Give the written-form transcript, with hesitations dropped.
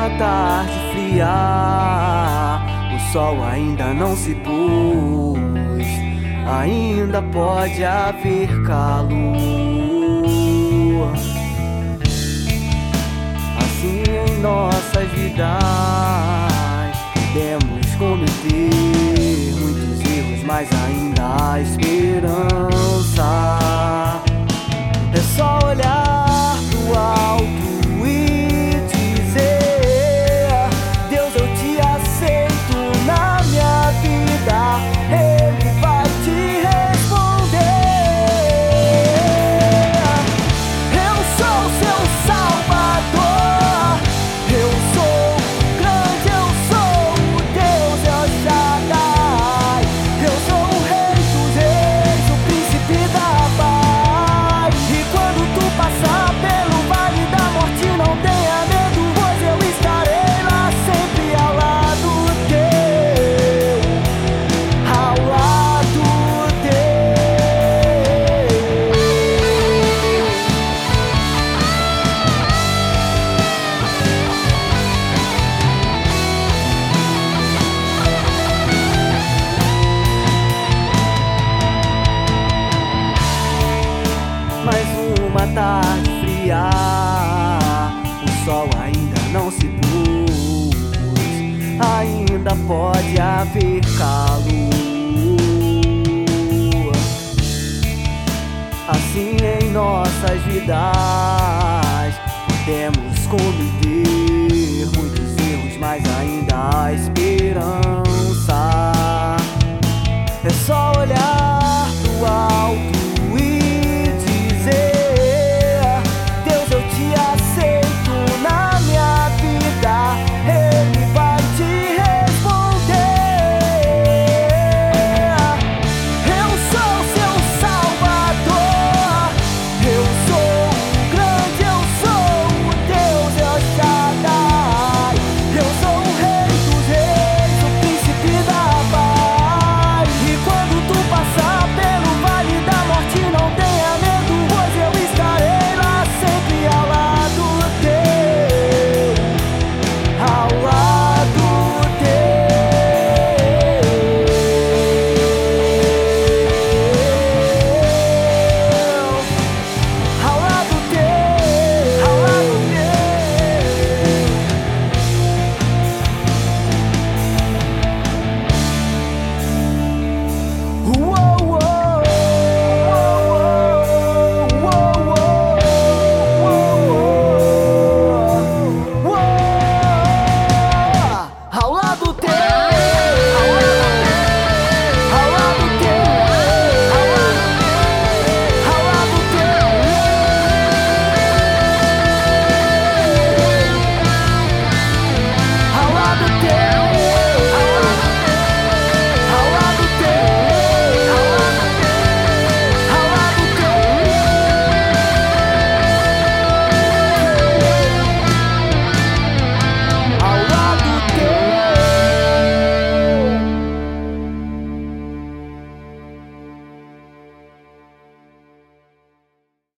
uma tarde fria, o sol ainda não se pôs, ainda pode haver calor. Assim em nossas vidas podemos cometer muitos erros, mas ainda há esperança. É só olhar pro alto e dizer: Deus, eu te aceito na minha vida. Ele vai te responder. Eu sou seu Salvador, eu sou o grande, eu sou o Deus El Shaddai, eu sou o Rei dos Reis, o Príncipe da Paz. E quando tu passar pelo vale da morte, não tenha medo, pois eu estarei lá sempre ao lado teu, ao lado teu. Mais uma tarde fria, o sol ainda não se pôs, ainda pode haver calor. Assim em nossas vidas podemos cometer